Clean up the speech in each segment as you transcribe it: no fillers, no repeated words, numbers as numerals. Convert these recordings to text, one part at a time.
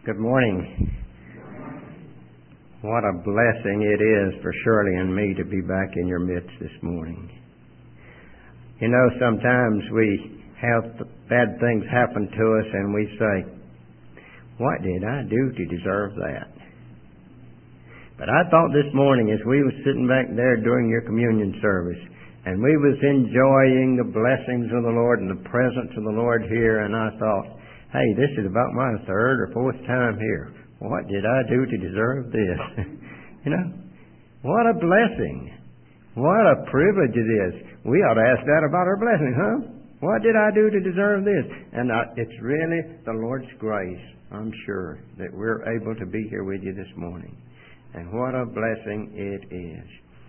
Good morning. What a blessing it is for Shirley and me to be back in your midst this morning. You know, sometimes we have bad things happen to us and we say, what did I do to deserve that? But I thought this morning as we were sitting back there during your communion service and we was enjoying the blessings of the Lord and the presence of the Lord here, and I thought, hey, this is about my third or fourth time here. What did I do to deserve this? You know, what a blessing. What a privilege it is. We ought to ask that about our blessing, huh? What did I do to deserve this? And it's really the Lord's grace, I'm sure, that we're able to be here with you this morning. And what a blessing it is.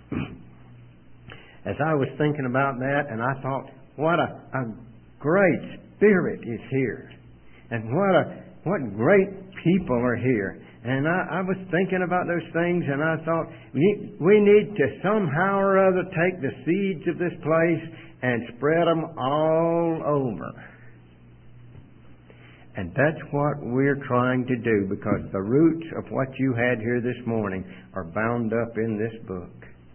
As I was thinking about that, and I thought, what a great Spirit is here. And what great people are here. And I was thinking about those things, and I thought, we need to somehow or other take the seeds of this place and spread them all over. And that's what we're trying to do, because the roots of what you had here this morning are bound up in this book.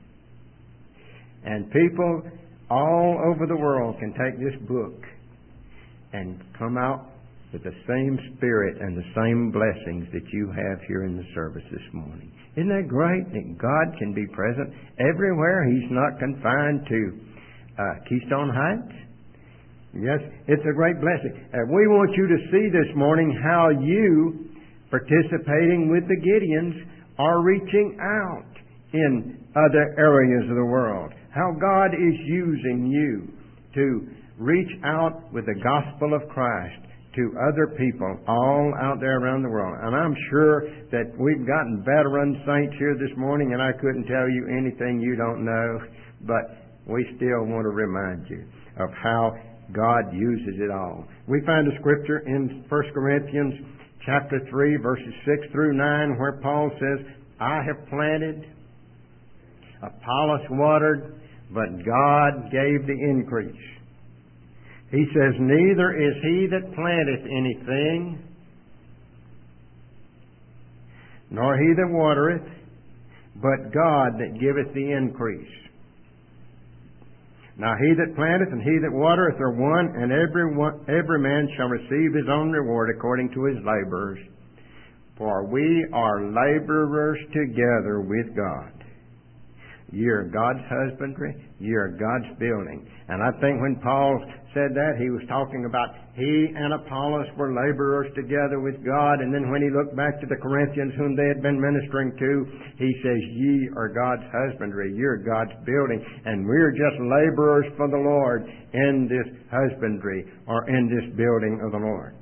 And people all over the world can take this book and come out with the same spirit and the same blessings that you have here in the service this morning. Isn't that great that God can be present everywhere? He's not confined to Keystone Heights. Yes, it's a great blessing. We want you to see this morning how you, participating with the Gideons, are reaching out in other areas of the world. How God is using you to reach out with the gospel of Christ to other people all out there around the world. And I'm sure that we've gotten veteran saints here this morning, and I couldn't tell you anything you don't know, but we still want to remind you of how God uses it all. We find a scripture in 1 Corinthians chapter 3, verses 6 through 9, where Paul says, I have planted, Apollos watered, but God gave the increase. He says, neither is he that planteth anything, nor he that watereth, but God that giveth the increase. Now he that planteth and he that watereth are one, and every man shall receive his own reward according to his labors. For we are laborers together with God. You're God's husbandry. You're God's building. And I think when Paul said that, he was talking about he and Apollos were laborers together with God. And then when he looked back to the Corinthians whom they had been ministering to, he says, ye are God's husbandry. You're God's building. And we're just laborers for the Lord in this husbandry or in this building of the Lord.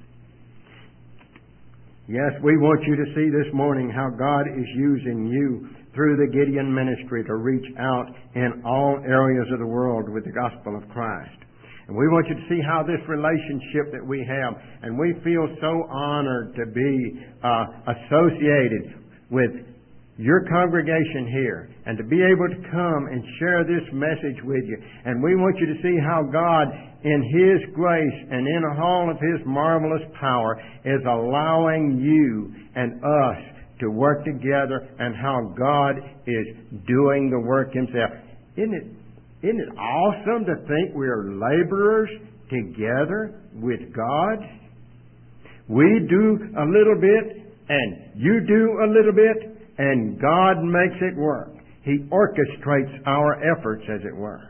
Yes, we want you to see this morning how God is using you through the Gideon ministry to reach out in all areas of the world with the gospel of Christ. And we want you to see how this relationship that we have, and we feel so honored to be associated with your congregation here and to be able to come and share this message with you. And we want you to see how God, in His grace and in all of His marvelous power, is allowing you and us to work together, and how God is doing the work Himself. Isn't it awesome to think we are laborers together with God? We do a little bit, and you do a little bit, and God makes it work. He orchestrates our efforts, as it were.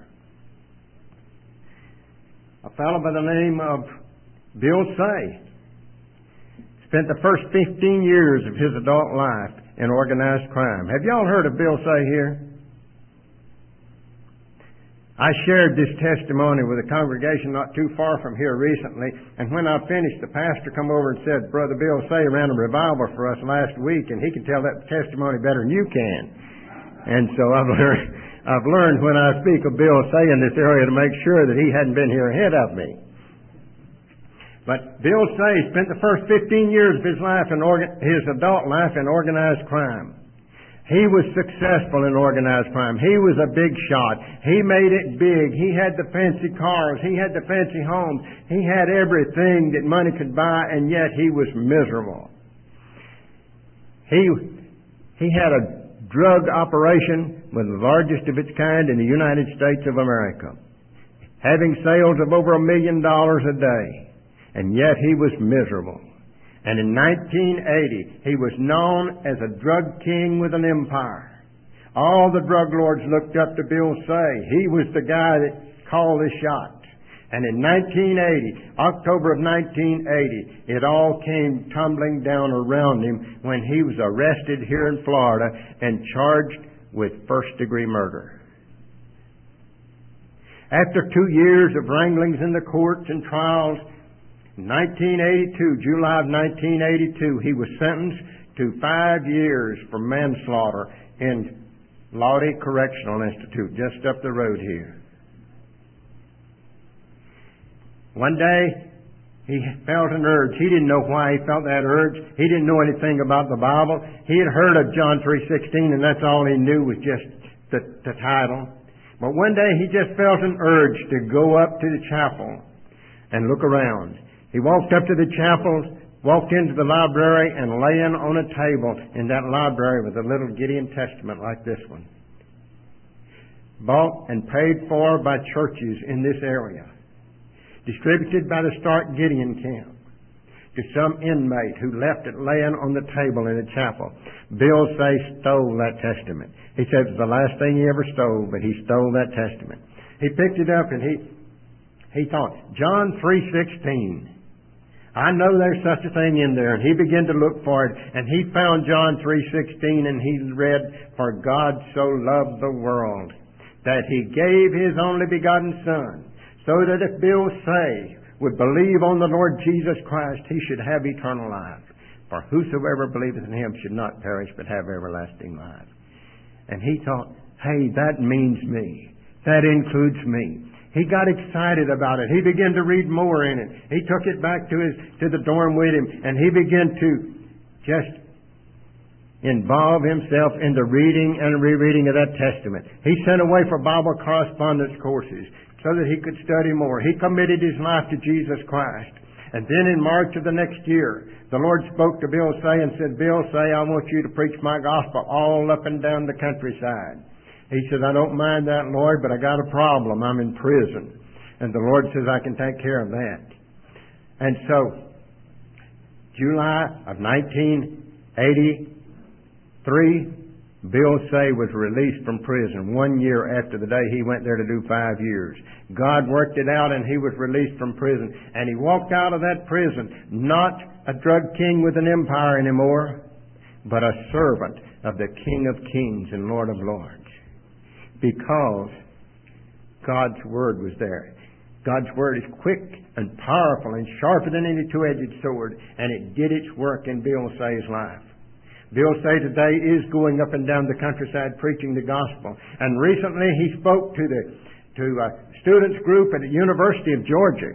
A fellow by the name of Bill Say spent the first 15 years of his adult life in organized crime. Have y'all heard of Bill Say here? I shared this testimony with a congregation not too far from here recently, and when I finished, the pastor come over and said, Brother Bill Say ran a revival for us last week, and he can tell that testimony better than you can. And so I've learned when I speak of Bill Say in this area to make sure that he hadn't been here ahead of me. But Bill Say spent the first 15 years of his life his adult life in organized crime. He was successful in organized crime. He was a big shot. He made it big. He had the fancy cars. He had the fancy homes. He had everything that money could buy, and yet he was miserable. He had a drug operation was the largest of its kind in the United States of America, having sales of over $1 million a day, and yet he was miserable. And in 1980, he was known as a drug king with an empire. All the drug lords looked up to Bill Say. He was the guy that called the shots. And in 1980, October of 1980, it all came tumbling down around him when he was arrested here in Florida and charged with first-degree murder. After 2 years of wranglings in the courts and trials, in 1982, July of 1982, he was sentenced to 5 years for manslaughter in Lodi Correctional Institute, just up the road here. One day, he felt an urge. He didn't know why he felt that urge. He didn't know anything about the Bible. He had heard of John 3:16, and that's all he knew was just the title. But one day, he just felt an urge to go up to the chapel and look around. He walked up to the chapel, walked into the library, and laying on a table in that library was a little Gideon Testament like this one, bought and paid for by churches in this area, distributed by the Stark Gideon camp to some inmate who left it laying on the table in the chapel. Bill Say stole that Testament. He said it was the last thing he ever stole, but he stole that Testament. He picked it up and he thought, John 3:16. I know there's such a thing in there. And he began to look for it, and he found John 3:16, and he read, "For God so loved the world that He gave His only begotten Son, so that if Bill Say would believe on the Lord Jesus Christ, he should have eternal life. For whosoever believeth in Him should not perish, but have everlasting life." And he thought, hey, that means me. That includes me. He got excited about it. He began to read more in it. He took it back to the dorm with him, and he began to just involve himself in the reading and rereading of that Testament. He sent away for Bible correspondence courses so that he could study more. He committed his life to Jesus Christ. And then in March of the next year, the Lord spoke to Bill Say and said, "Bill Say, I want you to preach my gospel all up and down the countryside." He said, "I don't mind that, Lord, but I got a problem. I'm in prison." And the Lord says, "I can take care of that." And so, July of 1983, Bill Say was released from prison 1 year after the day he went there to do 5 years. God worked it out, and he was released from prison. And he walked out of that prison not a drug king with an empire anymore, but a servant of the King of Kings and Lord of Lords. Because God's Word was there. God's Word is quick and powerful and sharper than any two-edged sword, and it did its work in Bill Say's life. Bill Say today is going up and down the countryside preaching the gospel. And recently he spoke to a students group at the University of Georgia.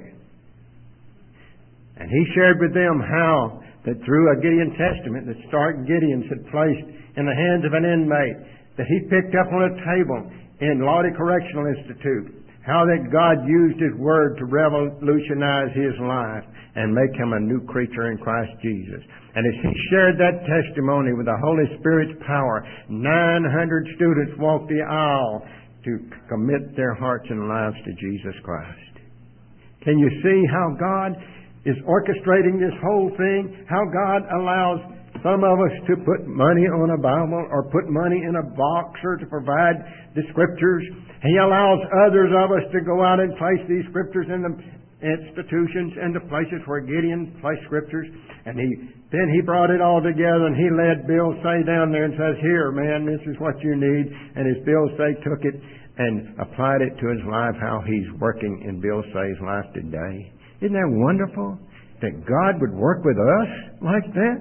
And he shared with them how that through a Gideon Testament that Stark Gideons had placed in the hands of an inmate that he picked up on a table in Lodi Correctional Institute, how that God used His Word to revolutionize his life and make him a new creature in Christ Jesus. And as he shared that testimony with the Holy Spirit's power, 900 students walked the aisle to commit their hearts and lives to Jesus Christ. Can you see how God is orchestrating this whole thing? How God allows some of us to put money on a Bible or put money in a box or to provide the Scriptures. He allows others of us to go out and place these Scriptures in the institutions and the places where Gideon placed Scriptures. And then he brought it all together and he led Bill Say down there and says, "Here, man, this is what you need." And as Bill Say took it and applied it to his life, how he's working in Bill Say's life today. Isn't that wonderful? That God would work with us like that?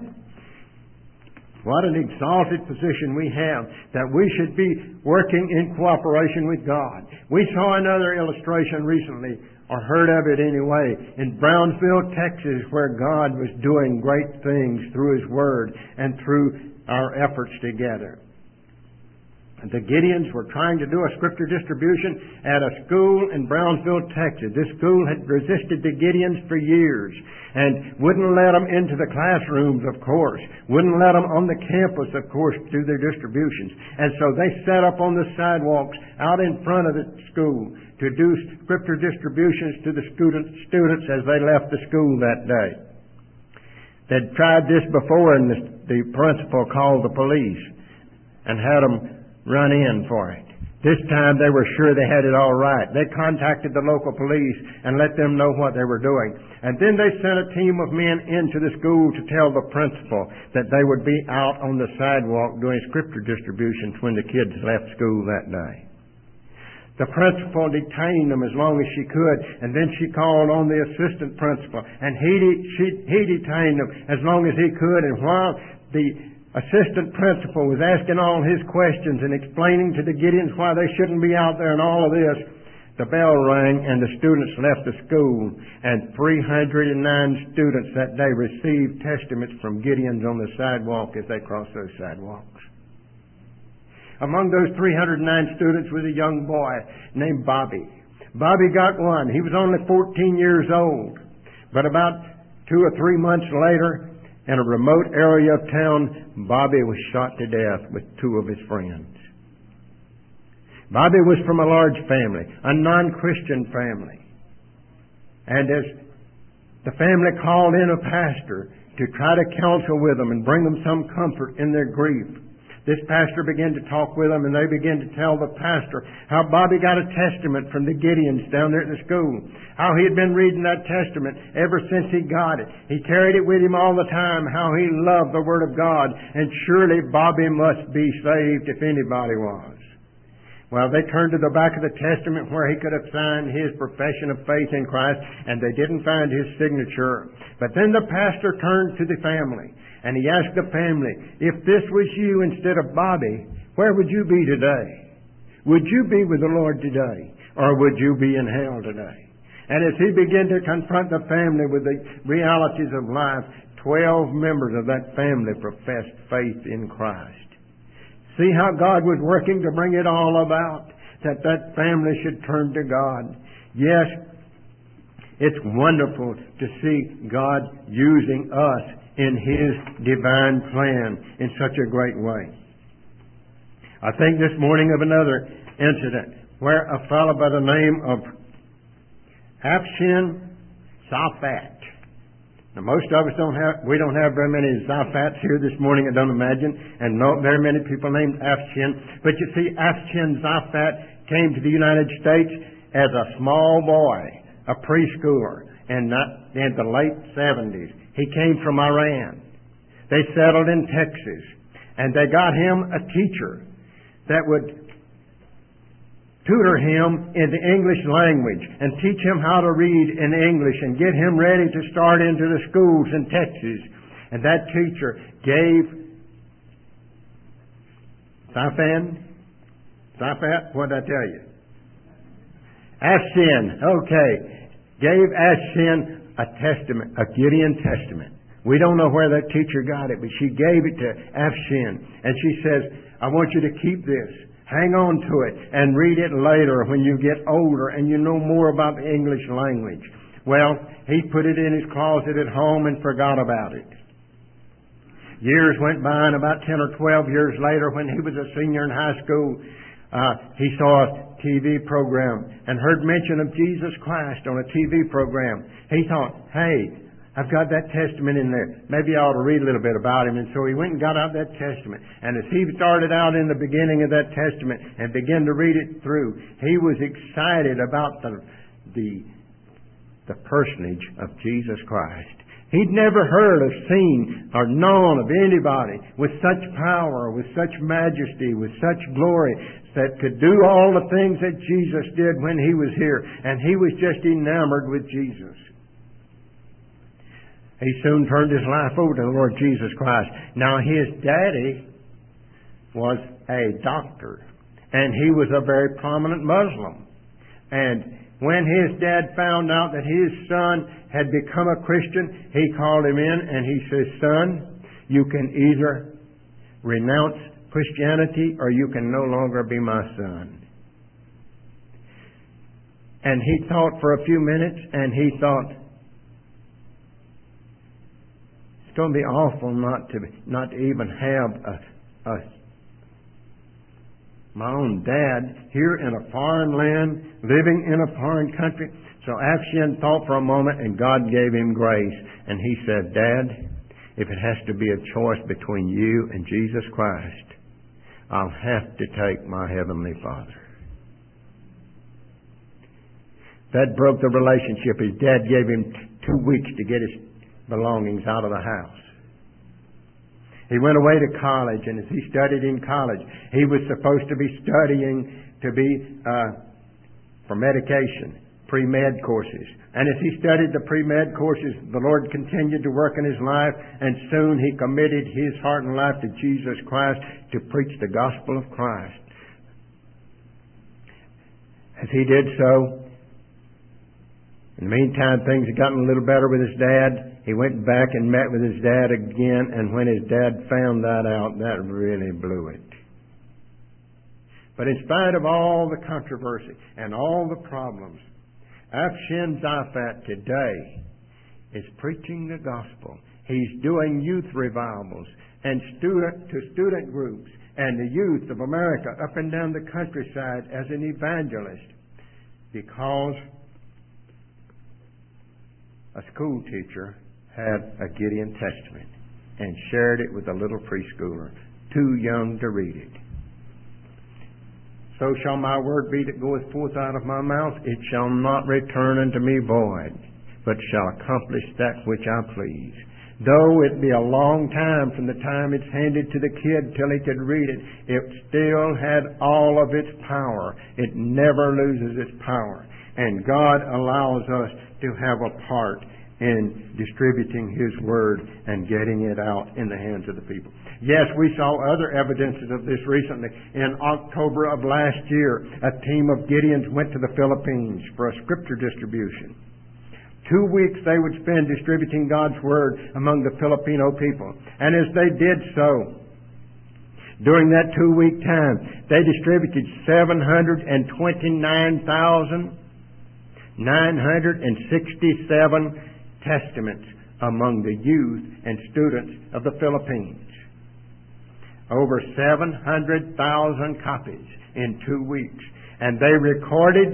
What an exalted position we have, that we should be working in cooperation with God. We saw another illustration recently, or heard of it anyway, in Brownsville, Texas, where God was doing great things through His Word and through our efforts together. The Gideons were trying to do a scripture distribution at a school in Brownsville, Texas. This school had resisted the Gideons for years and wouldn't let them into the classrooms, of course. Wouldn't let them on the campus, of course, do their distributions. And so they set up on the sidewalks out in front of the school to do scripture distributions to the students as they left the school that day. They'd tried this before, and the principal called the police and had them run in for it. This time they were sure they had it all right. They contacted the local police and let them know what they were doing. And then they sent a team of men into the school to tell the principal that they would be out on the sidewalk doing scripture distributions when the kids left school that day. The principal detained them as long as she could, and then she called on the assistant principal, and he detained them as long as he could. And while the assistant principal was asking all his questions and explaining to the Gideons why they shouldn't be out there and all of this, the bell rang and the students left the school, and 309 students that day received testaments from Gideons on the sidewalk as they crossed those sidewalks. Among those 309 students was a young boy named Bobby. Bobby got one. He was only 14 years old. But about 2 or 3 months later, in a remote area of town, Bobby was shot to death with 2 of his friends. Bobby was from a large family, a non-Christian family. And as the family called in a pastor to try to counsel with them and bring them some comfort in their grief, this pastor began to talk with them, and they began to tell the pastor how Bobby got a testament from the Gideons down there at the school, how he had been reading that testament ever since he got it. He carried it with him all the time, how he loved the Word of God, and surely Bobby must be saved if anybody was. Well, they turned to the back of the testament where he could have signed his profession of faith in Christ, and they didn't find his signature. But then the pastor turned to the family, and he asked the family, if this was you instead of Bobby, where would you be today? Would you be with the Lord today? Or would you be in hell today? And as he began to confront the family with the realities of life, 12 members of that family professed faith in Christ. See how God was working to bring it all about, that family should turn to God. Yes, it's wonderful to see God using us in His divine plan in such a great way. I think this morning of another incident where a fellow by the name of Afshin Zaphat. Now, most of us don't have very many Zaphats here this morning, I don't imagine, and not very many people named Afshin. But you see, Afshin Zaphat came to the United States as a small boy, a preschooler, in the late 70s. He came from Iran. They settled in Texas, and they got him a teacher that would tutor him in the English language and teach him how to read in English and get him ready to start into the schools in Texas. And that teacher gave Zaphat, what did I tell you? Afshin, okay. Gave Afshin a testament, a Gideon testament. We don't know where that teacher got it, but she gave it to Afshin. And she says, I want you to keep this. Hang on to it and read it later when you get older and you know more about the English language. Well, he put it in his closet at home and forgot about it. Years went by, and about 10 or 12 years later, when he was a senior in high school, he saw a TV program and heard mention of Jesus Christ on a TV program. He thought, hey, I've got that testament in there. Maybe I ought to read a little bit about him. And so he went and got out that testament. And as he started out in the beginning of that testament and began to read it through, he was excited about the personage of Jesus Christ. He'd never heard or seen or known of anybody with such power, with such majesty, with such glory, that could do all the things that Jesus did when He was here. And he was just enamored with Jesus. He soon turned his life over to the Lord Jesus Christ. Now, his daddy was a doctor, and he was a very prominent Muslim. And when his dad found out that his son had become a Christian, he called him in and he says, son, you can either renounce Christianity, or you can no longer be my son. And he thought for a few minutes, and he thought, it's going to be awful not to even have my own dad here in a foreign land, living in a foreign country. So Afshan thought for a moment, and God gave him grace. And he said, Dad, if it has to be a choice between you and Jesus Christ, I'll have to take my Heavenly Father. That broke the relationship. His dad gave him 2 weeks to get his belongings out of the house. He went away to college, and as he studied in college, he was supposed to be studying to be for medication, pre-med courses. And as he studied the pre-med courses, the Lord continued to work in his life, and soon he committed his heart and life to Jesus Christ to preach the gospel of Christ. As he did so, in the meantime, things had gotten a little better with his dad. He went back and met with his dad again, and when his dad found that out, that really blew it. But in spite of all the controversy and all the problems, Afshan Zafat today is preaching the gospel. He's doing youth revivals and student groups and the youth of America up and down the countryside as an evangelist, because a school teacher had a Gideon Testament and shared it with a little preschooler, too young to read it. So shall my word be that goeth forth out of my mouth. It shall not return unto me void, but shall accomplish that which I please. Though it be a long time from the time it's handed to the kid till he could read it, it still had all of its power. It never loses its power. And God allows us to have a part in distributing His Word and getting it out in the hands of the people. Yes, we saw other evidences of this recently. In October of last year, a team of Gideons went to the Philippines for a scripture distribution. 2 weeks they would spend distributing God's Word among the Filipino people. And as they did so, during that 2-week time, they distributed 729,967 testaments among the youth and students of the Philippines. Over 700,000 copies in 2 weeks. And they recorded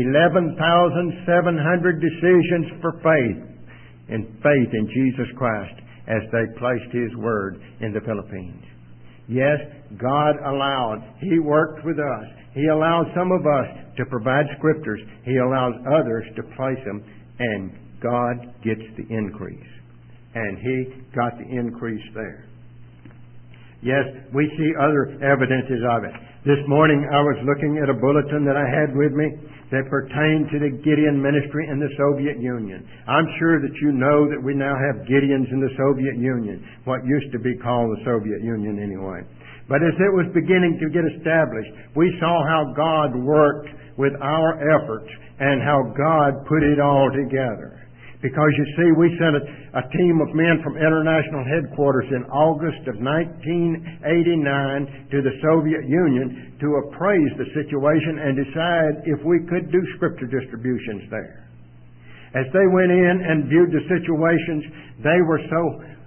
11,700 decisions for faith in Jesus Christ as they placed His Word in the Philippines. Yes, God allowed. He worked with us. He allowed some of us to provide scriptures. He allows others to place them, and God gets the increase. And He got the increase there. Yes, we see other evidences of it. This morning I was looking at a bulletin that I had with me that pertained to the Gideon ministry in the Soviet Union. I'm sure that you know that we now have Gideons in the Soviet Union, what used to be called the Soviet Union anyway. But as it was beginning to get established, we saw how God worked with our efforts and how God put it all together. Because you see, we sent a team of men from international headquarters in August of 1989 to the Soviet Union to appraise the situation and decide if we could do scripture distributions there. As they went in and viewed the situations, they were so,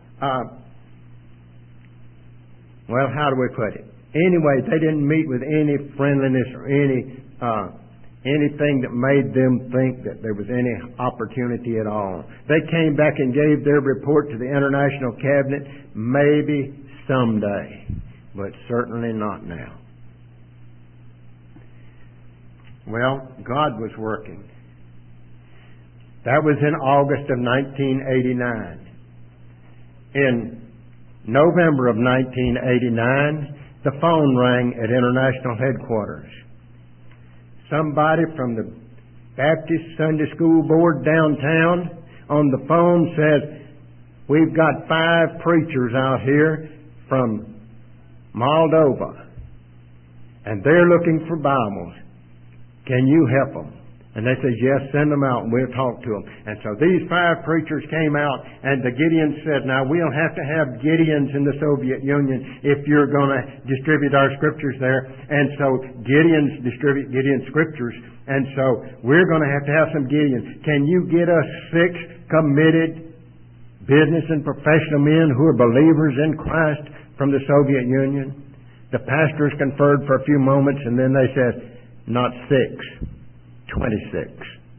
how do we put it? Anyway, they didn't meet with any friendliness or anything that made them think that there was any opportunity at all. They came back and gave their report to the International Cabinet, maybe someday, but certainly not now. Well, God was working. That was in August of 1989. In November of 1989, the phone rang at International Headquarters. Somebody from the Baptist Sunday School Board downtown on the phone says, we've got 5 preachers out here from Moldova, and they're looking for Bibles. Can you help them? And they said, yes, send them out and we'll talk to them. And so these 5 preachers came out, and the Gideons said, now we'll have to have Gideons in the Soviet Union if you're going to distribute our scriptures there. And so Gideons distribute Gideon scriptures. And so we're going to have some Gideons. Can you get us 6 committed business and professional men who are believers in Christ from the Soviet Union? The pastors conferred for a few moments, and then they said, not 6. 26.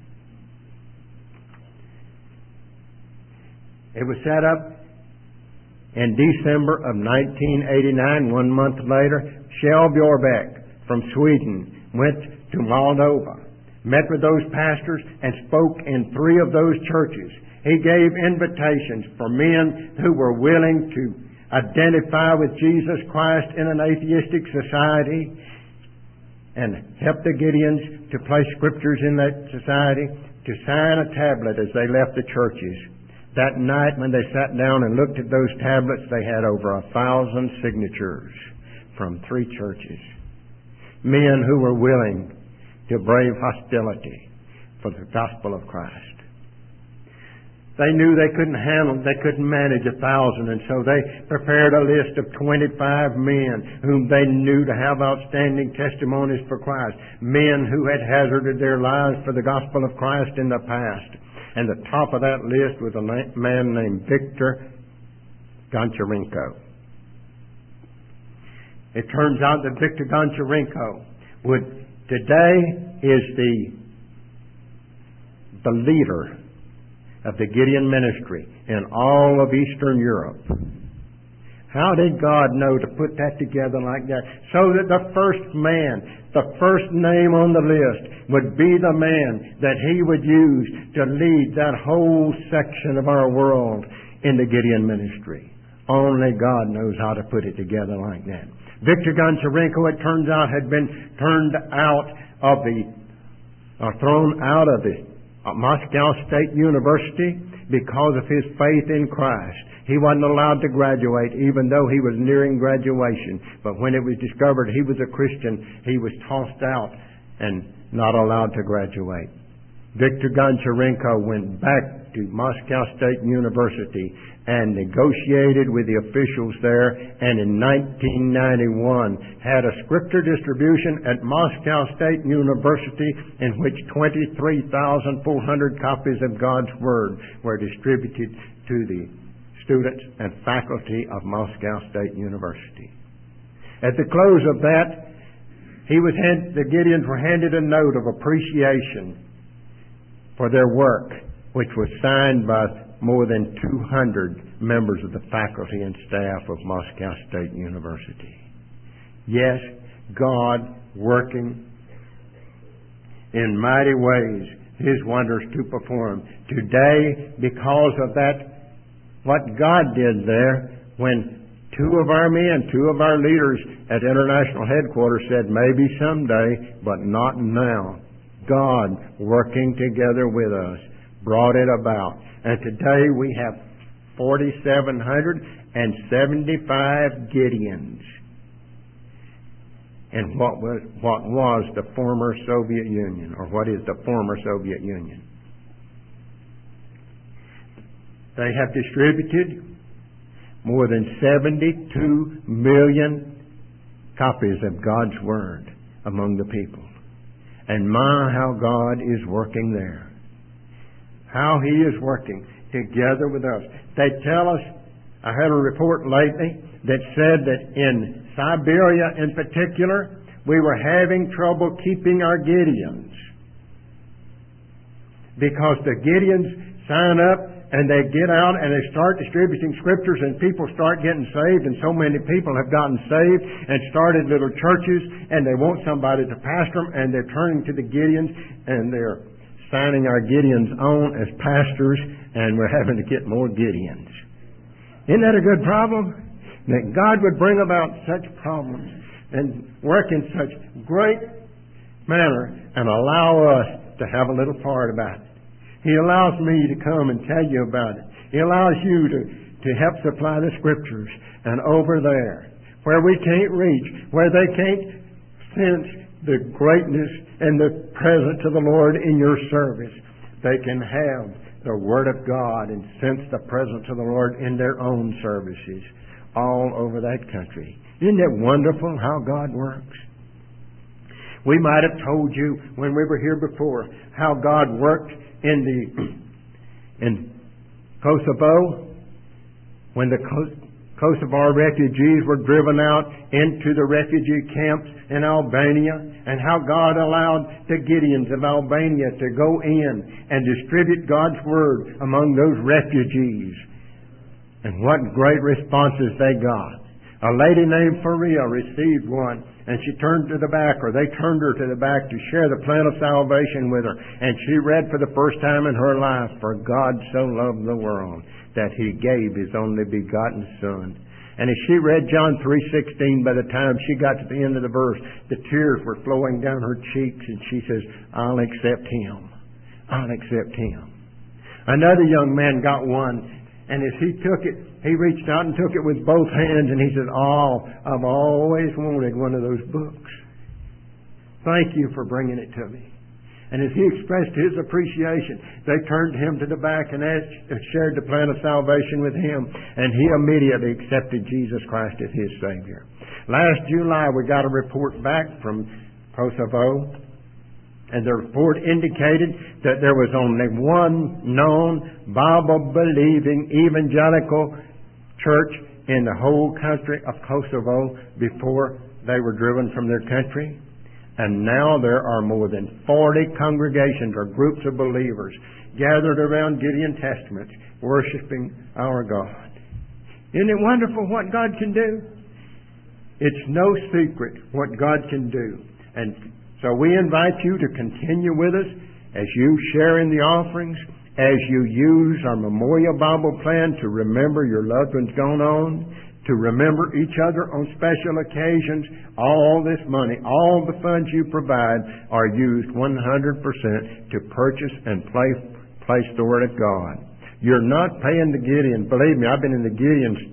It was set up in December of 1989. 1 month later, Kjell Bjorbeck from Sweden went to Moldova, met with those pastors, and spoke in 3 of those churches. He gave invitations for men who were willing to identify with Jesus Christ in an atheistic society and help the Gideons to place scriptures in that society, to sign a tablet as they left the churches. That night when they sat down and looked at those tablets, they had over 1,000 signatures from 3 churches. Men who were willing to brave hostility for the gospel of Christ. They knew they couldn't manage 1,000, and so they prepared a list of 25 men whom they knew to have outstanding testimonies for Christ. Men who had hazarded their lives for the gospel of Christ in the past. And the top of that list was a man named Viktor Goncharenko. It turns out that Viktor Goncharenko today is the leader of the Gideon ministry in all of Eastern Europe. How did God know to put that together like that? So that the first man, the first name on the list would be the man that He would use to lead that whole section of our world in the Gideon ministry. Only God knows how to put it together like that. Viktor Goncharenko, it turns out, had been thrown out of the Moscow State University because of his faith in Christ. He wasn't allowed to graduate even though he was nearing graduation. But when it was discovered he was a Christian, he was tossed out and not allowed to graduate. Viktor Goncharenko went back to Moscow State University and negotiated with the officials there, and in 1991 had a scripture distribution at Moscow State University in which 23,400 copies of God's Word were distributed to the students and faculty of Moscow State University. At the close of that, the Gideons were handed a note of appreciation for their work, which was signed by more than 200 members of the faculty and staff of Moscow State University. Yes, God working in mighty ways, His wonders to perform. Today, because of that, what God did there, when 2 of our men, 2 of our leaders at international headquarters said, maybe someday, but not now. God working together with us brought it about. And today we have 4,775 Gideons in what was the former Soviet Union, or what is the former Soviet Union. They have distributed more than 72 million copies of God's Word among the people. And my, how God is working there. How He is working together with us. They tell us, I had a report lately that said that in Siberia in particular, we were having trouble keeping our Gideons. Because the Gideons sign up and they get out and they start distributing scriptures and people start getting saved, and so many people have gotten saved and started little churches, and they want somebody to pastor them, and they're turning to the Gideons and they're signing our Gideons on as pastors, and we're having to get more Gideons. Isn't that a good problem? That God would bring about such problems and work in such great manner and allow us to have a little part about it. He allows me to come and tell you about it. He allows you to help supply the Scriptures. And over there, where we can't reach, where they can't sense the greatness and the presence of the Lord in your service. They can have the Word of God and sense the presence of the Lord in their own services all over that country. Isn't it wonderful how God works? We might have told you when we were here before how God worked in Kosovo when the Kosovar refugees were driven out into the refugee camps in Albania, and how God allowed the Gideons of Albania to go in and distribute God's Word among those refugees. And what great responses they got. A lady named Faria received one, and she turned to the back, or they turned her to the back to share the plan of salvation with her. And she read for the first time in her life, "For God so loved the world that He gave His only begotten Son." And as she read John 3:16, by the time she got to the end of the verse, the tears were flowing down her cheeks, and she says, "I'll accept Him. I'll accept Him." Another young man got one, and as he took it, he reached out and took it with both hands, and he said, "Oh, I've always wanted one of those books. Thank you for bringing it to me." And as he expressed his appreciation, they turned him to the back and shared the plan of salvation with him, and he immediately accepted Jesus Christ as his Savior. Last July, we got a report back from Kosovo, and the report indicated that there was only one known Bible-believing evangelical church in the whole country of Kosovo before they were driven from their country. And now there are more than 40 congregations or groups of believers gathered around Gideon Testaments worshiping our God. Isn't it wonderful what God can do? It's no secret what God can do. And so we invite you to continue with us as you share in the offerings, as you use our Memorial Bible Plan to remember your loved ones gone on, to remember each other on special occasions. All this money, all the funds you provide are used 100% to purchase and place the Word of God. You're not paying the Gideon. Believe me, I've been in the Gideons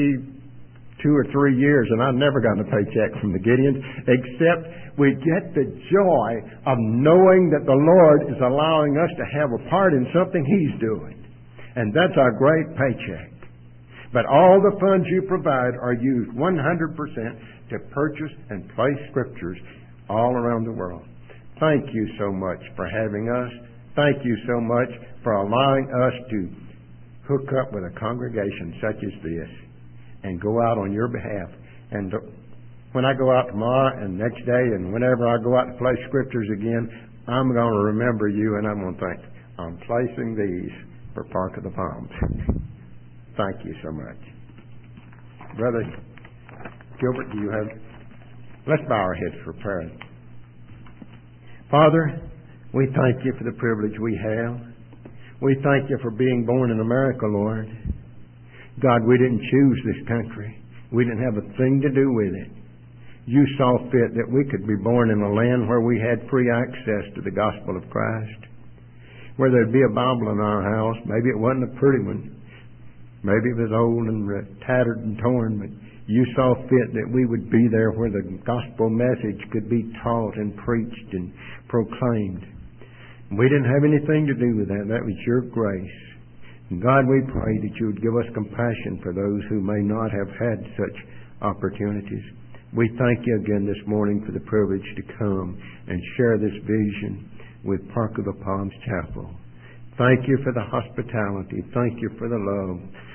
32 or 3 years, and I've never gotten a paycheck from the Gideons, except we get the joy of knowing that the Lord is allowing us to have a part in something He's doing. And that's our great paycheck. But all the funds you provide are used 100% to purchase and place Scriptures all around the world. Thank you so much for having us. Thank you so much for allowing us to hook up with a congregation such as this and go out on your behalf. And when I go out tomorrow and next day and whenever I go out to place Scriptures again, I'm going to remember you, and I'm going to think, I'm placing these for Park of the Palms. Thank you so much. Brother Gilbert, do you have... Let's bow our heads for prayer. Father, we thank you for the privilege we have. We thank you for being born in America, Lord. God, we didn't choose this country. We didn't have a thing to do with it. You saw fit that we could be born in a land where we had free access to the gospel of Christ, where there'd be a Bible in our house. Maybe it wasn't a pretty one. Maybe it was old and tattered and torn, but you saw fit that we would be there where the gospel message could be taught and preached and proclaimed. We didn't have anything to do with that. That was your grace. And God, we pray that you would give us compassion for those who may not have had such opportunities. We thank you again this morning for the privilege to come and share this vision with Park of the Palms Chapel. Thank you for the hospitality. Thank you for the love.